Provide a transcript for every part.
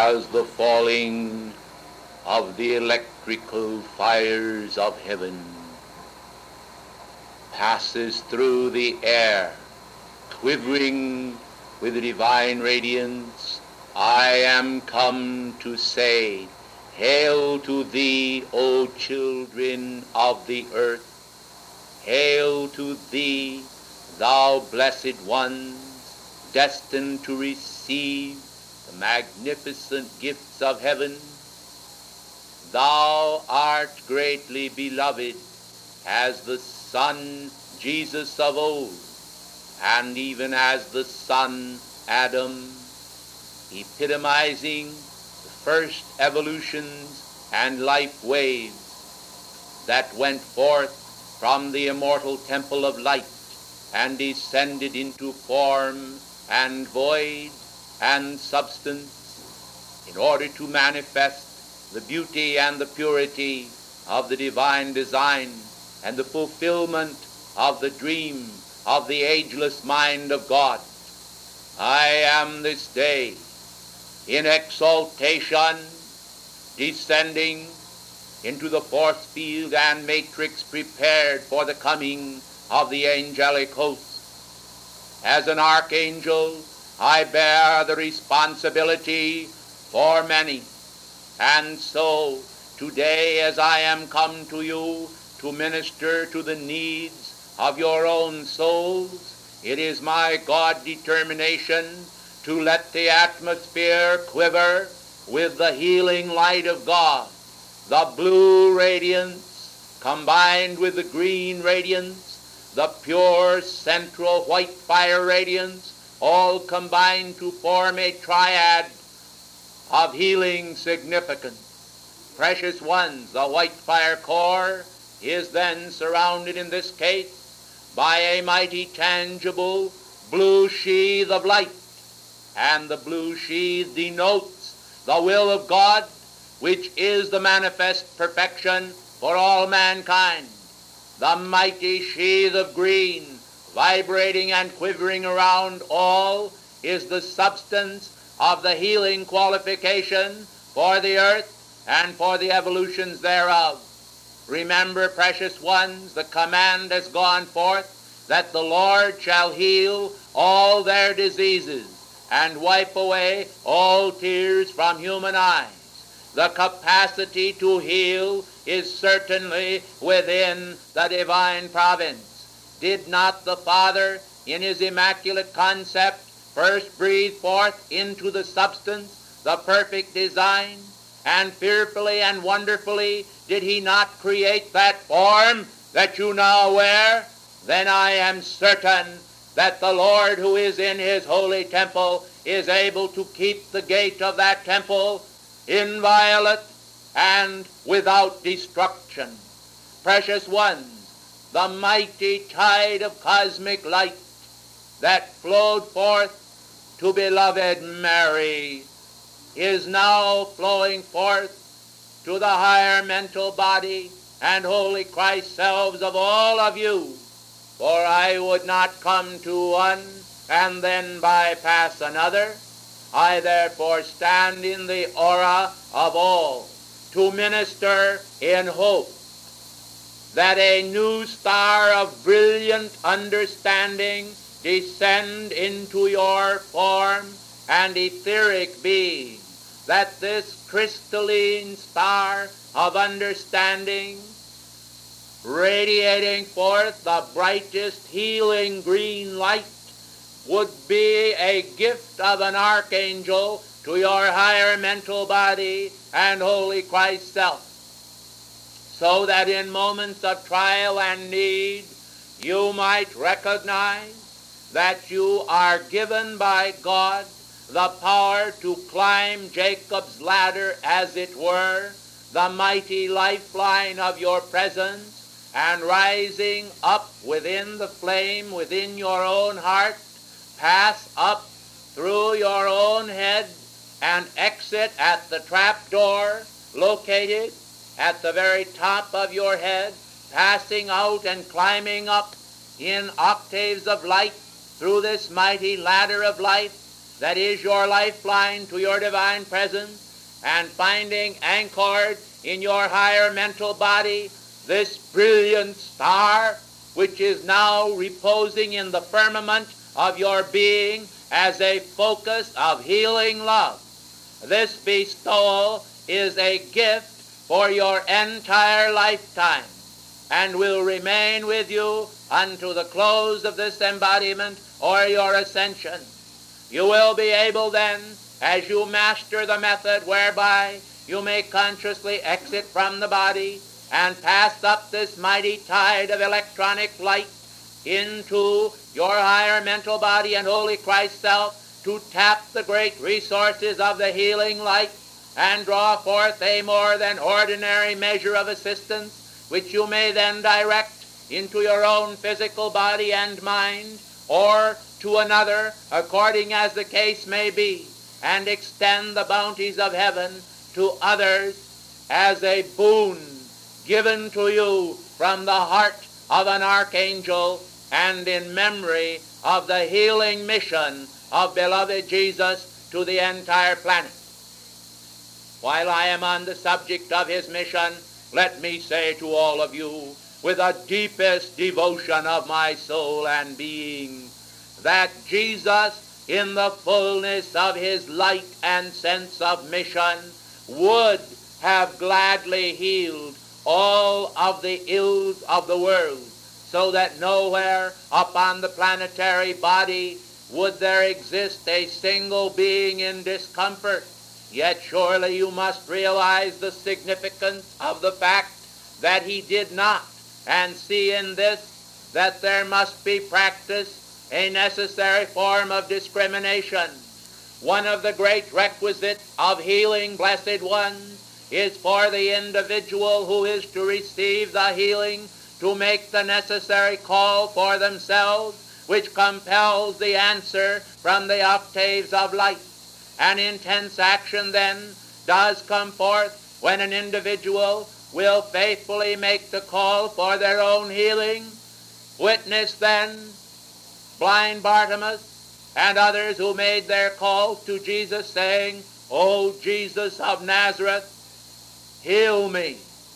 as the falling of the electrical fires of heaven passes through the air, quivering with the divine radiance, I am come to say, Hail to thee, O children of the earth. Hail to thee, thou blessed ones, destined to receive the magnificent gifts of heaven. Thou art greatly beloved as the Son Jesus of old, and even as the son Adam, epitomizing the first evolutions and life waves that went forth from the immortal temple of light and descended into form and void and substance in order to manifest the beauty and the purity of the divine design and the fulfillment of the dream of the ageless mind of God. I am this day in exaltation descending into the force field and matrix prepared for the coming of the angelic host. As an archangel, I bear the responsibility for many. And so, today as I am come to you to minister to the needs of your own souls, it is my God determination to let the atmosphere quiver with the healing light of God. The blue radiance combined with the green radiance, the pure central white fire radiance, all combine to form a triad of healing significance. Precious ones, the white fire core is then surrounded in this case by a mighty tangible blue sheath of light, and the blue sheath denotes the will of God, which is the manifest perfection for all mankind. The mighty sheath of green, vibrating and quivering around all, is the substance of the healing qualification for the earth and for the evolutions thereof. Remember, precious ones, the command has gone forth that the Lord shall heal all their diseases and wipe away all tears from human eyes. The capacity to heal is certainly within the divine province. Did not the Father, in his immaculate concept, first breathe forth into the substance the perfect design? And fearfully and wonderfully did he not create that form that you now wear? Then I am certain that the Lord who is in his holy temple is able to keep the gate of that temple inviolate and without destruction. Precious ones, the mighty tide of cosmic light that flowed forth to beloved Mary is now flowing forth to the higher mental body and holy Christ selves of all of you. For I would not come to one and then bypass another. I therefore stand in the aura of all to minister in hope that a new star of brilliant understanding descend into your form and etheric being, that this crystalline star of understanding, radiating forth the brightest healing green light, would be a gift of an archangel to your higher mental body and holy Christ self, so that in moments of trial and need you might recognize that you are given by God the power to climb Jacob's ladder, as it were, the mighty lifeline of your presence, and rising up within the flame within your own heart, pass up through your own head and exit at the trap door located at the very top of your head, passing out and climbing up in octaves of light through this mighty ladder of light, that is your lifeline to your divine presence, and finding anchored in your higher mental body this brilliant star which is now reposing in the firmament of your being as a focus of healing love. This bestowal is a gift for your entire lifetime and will remain with you unto the close of this embodiment or your ascension. You will be able then, as you master the method whereby you may consciously exit from the body and pass up this mighty tide of electronic light into your higher mental body and holy Christ self, to tap the great resources of the healing light and draw forth a more than ordinary measure of assistance, which you may then direct into your own physical body and mind, or to another, according as the case may be, and extend the bounties of heaven to others as a boon given to you from the heart of an archangel, and in memory of the healing mission of beloved Jesus to the entire planet. While I am on the subject of his mission, let me say to all of you, with the deepest devotion of my soul and being, that Jesus, in the fullness of his light and sense of mission, would have gladly healed all of the ills of the world, so that nowhere upon the planetary body would there exist a single being in discomfort. Yet surely you must realize the significance of the fact that he did not, and see in this that there must be practiced a necessary form of discrimination. One of the great requisites of healing, blessed ones, is for the individual who is to receive the healing to make the necessary call for themselves, which compels the answer from the octaves of light. An intense action then does come forth when an individual will faithfully make the call for their own healing. Witness then blind Bartimaeus and others who made their call to Jesus, saying, "O Jesus of Nazareth, heal me."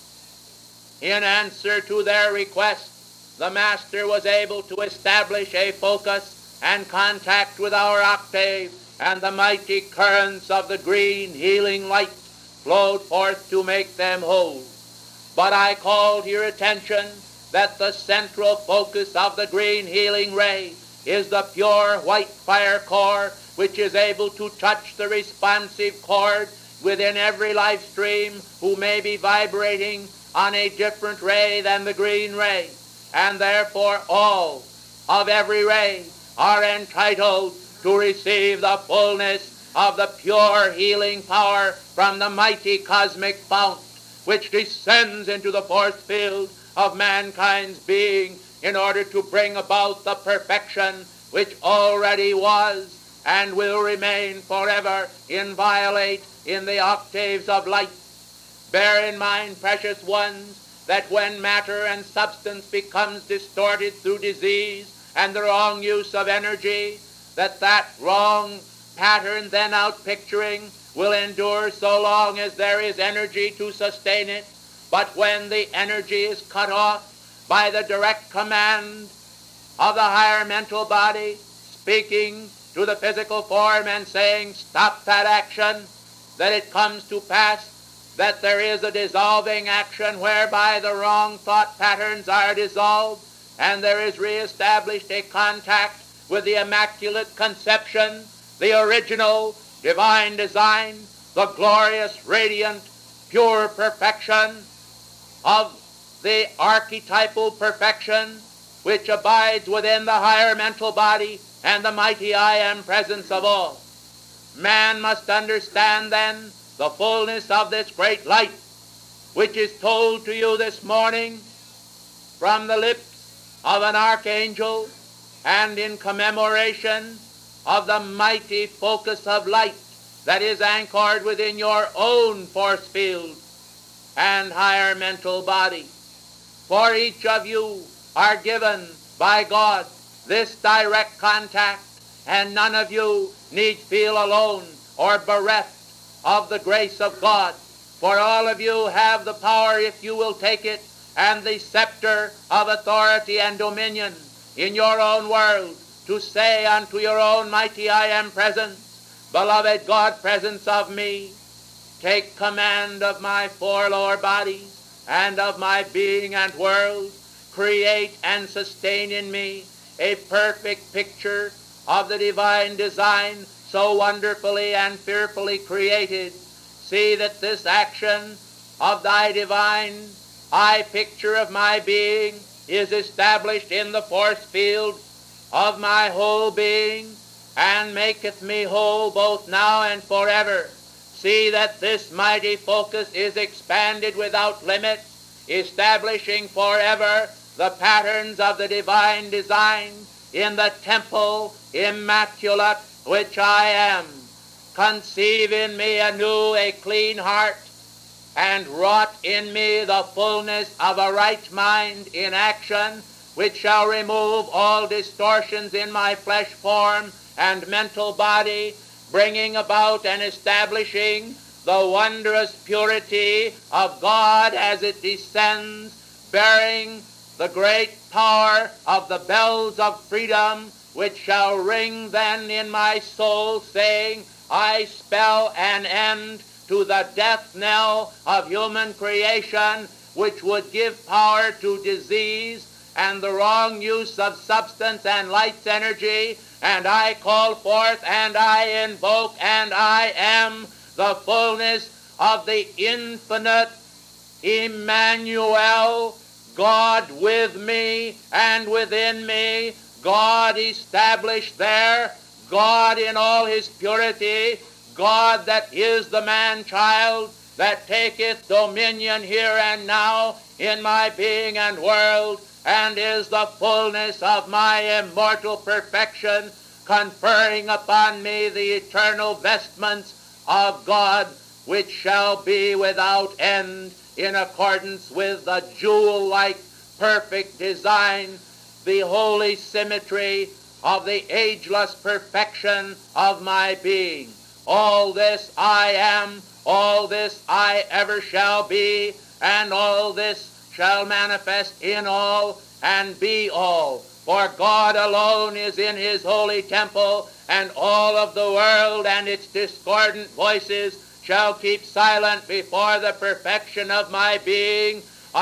In answer to their request, the Master was able to establish a focus and contact with our octave, and the mighty currents of the green healing light flowed forth to make them whole. But I call to your attention that the central focus of the green healing ray is the pure white fire core, which is able to touch the responsive chord within every life stream who may be vibrating on a different ray than the green ray. And therefore all of every ray are entitled to receive the fullness of the pure healing power from the mighty cosmic fount, which descends into the force field of mankind's being in order to bring about the perfection which already was and will remain forever inviolate in the octaves of light. Bear in mind, precious ones, that when matter and substance becomes distorted through disease and the wrong use of energy, that wrong pattern then outpicturing will endure so long as there is energy to sustain it. But when the energy is cut off by the direct command of the higher mental body, speaking to the physical form and saying, "Stop that action," that it comes to pass that there is a dissolving action whereby the wrong thought patterns are dissolved, and there is reestablished a contact with the Immaculate Conception, the original divine design, the glorious, radiant, pure perfection of the archetypal perfection which abides within the higher mental body and the mighty I Am presence of all. Man must understand then the fullness of this great light, which is told to you this morning from the lips of an archangel, and in commemoration of the mighty focus of light that is anchored within your own force field and higher mental body. For each of you are given by God this direct contact and none of you need feel alone or bereft of the grace of God. For all of you have the power, if you will take it, and the scepter of authority and dominion in your own world, to say unto your own mighty I am presence, beloved God, presence of me, take command of my four lower bodies and of my being and world. Create and sustain in me a perfect picture of the divine design so wonderfully and fearfully created. See that this action of thy divine eye picture of my being is established in the force field of my whole being, and maketh me whole both now and forever. See that this mighty focus is expanded without limit, establishing forever the patterns of the divine design in the temple immaculate which I am. Conceive in me anew a clean heart, and wrought in me the fullness of a right mind in action, which shall remove all distortions in my flesh form and mental body, bringing about and establishing the wondrous purity of God as it descends, bearing the great power of the bells of freedom, which shall ring then in my soul, saying, I spell an end to the death knell of human creation, which would give power to disease and the wrong use of substance and light's energy, and I call forth and I invoke and I am the fullness of the infinite Emmanuel, God with me and within me, God established there, God in all his purity, God that is the man-child, that taketh dominion here and now in my being and world, and is the fullness of my immortal perfection, conferring upon me the eternal vestments of God, which shall be without end, in accordance with the jewel-like perfect design, the holy symmetry of the ageless perfection of my being. All this I am, all this I ever shall be, and all this shall manifest in all and be all. For God alone is in his holy temple, and all of the world and its discordant voices shall keep silent before the perfection of my being,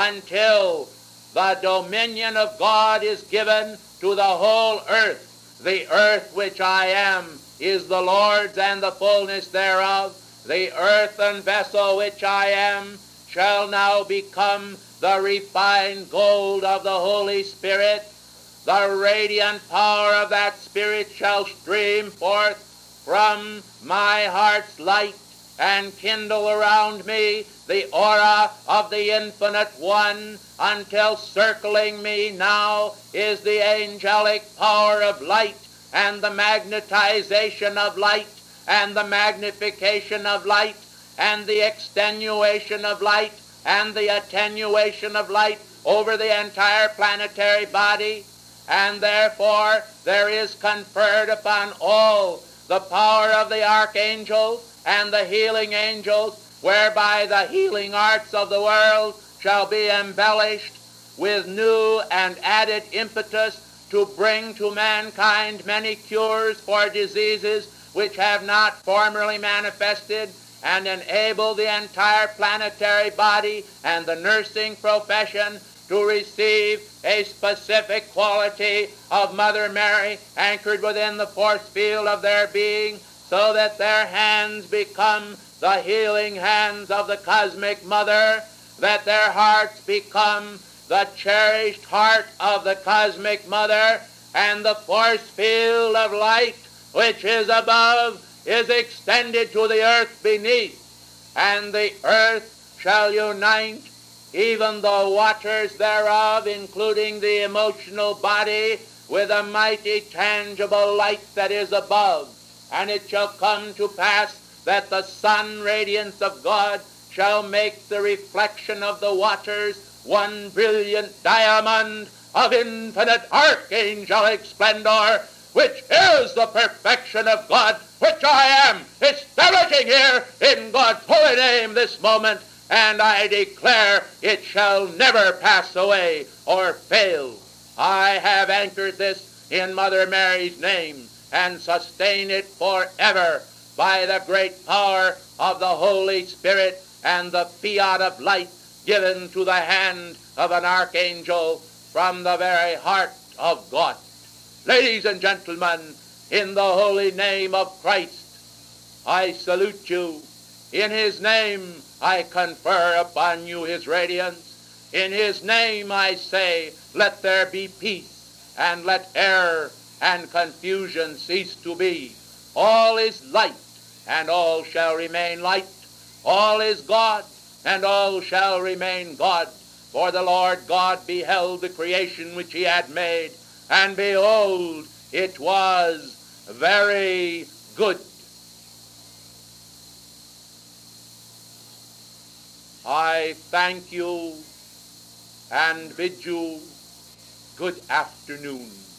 until the dominion of God is given to the whole earth. The earth which I am is the Lord's and the fullness thereof. The earthen vessel which I am shall now become the refined gold of the Holy Spirit. The radiant power of that Spirit shall stream forth from my heart's light and kindle around me the aura of the Infinite One, until circling me now is the angelic power of light, and the magnetization of light, and the magnification of light, and the extenuation of light, and the attenuation of light over the entire planetary body. And therefore there is conferred upon all the power of the archangels and the healing angels, whereby the healing arts of the world shall be embellished with new and added impetus, to bring to mankind many cures for diseases which have not formerly manifested, and enable the entire planetary body and the nursing profession to receive a specific quality of Mother Mary anchored within the force field of their being, so that their hands become the healing hands of the cosmic Mother, that their hearts become the cherished heart of the cosmic Mother, and the force field of light which is above is extended to the earth beneath, and the earth shall unite even the waters thereof, including the emotional body, with a mighty tangible light that is above. And it shall come to pass that the sun radiance of God shall make the reflection of the waters one brilliant diamond of infinite archangelic splendor, which is the perfection of God, which I am establishing here in God's holy name this moment, and I declare it shall never pass away or fail. I have anchored this in Mother Mary's name and sustain it forever by the great power of the Holy Spirit and the fiat of light given to the hand of an archangel from the very heart of God. Ladies and gentlemen, in the holy name of Christ, I salute you. In his name I confer upon you his radiance. In his name I say, let there be peace, and let error and confusion cease to be. All is light, and all shall remain light. All is God, and all shall remain God. For the Lord God beheld the creation which he had made, and behold, it was very good. I thank you and bid you good afternoon.